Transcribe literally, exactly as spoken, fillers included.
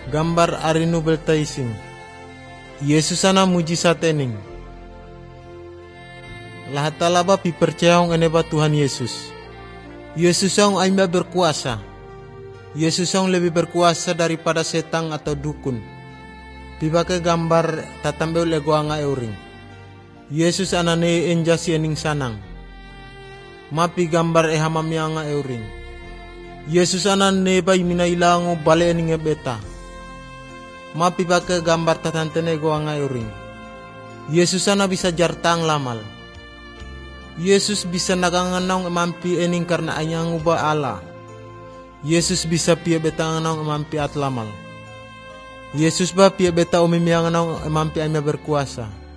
Gambar arinu beltaising. Yesus ana mujizat ening. Lahatalaba pi percayaong eneba Tuhan Yesus. Yesus yang aima berkuasa. Yesus yang lebih berkuasa daripada setan atau dukun. Pibake gambar tatambe lego anga euring. Yesus anane enjasi ening sanang. Mapi gambar ehamami anga euring. Yesus anane bai minailango bale ening ebeta. Mapi bake gambar tatantene go anga euring. Yesus ana bisa jartang lamal. Yesus bisa naganganong emampi ening karena anyang uba Allah. Yesus bisa pia betanganong emampi at lamal. Yesus ba pia beta umimianganong emampi anya berkuasa.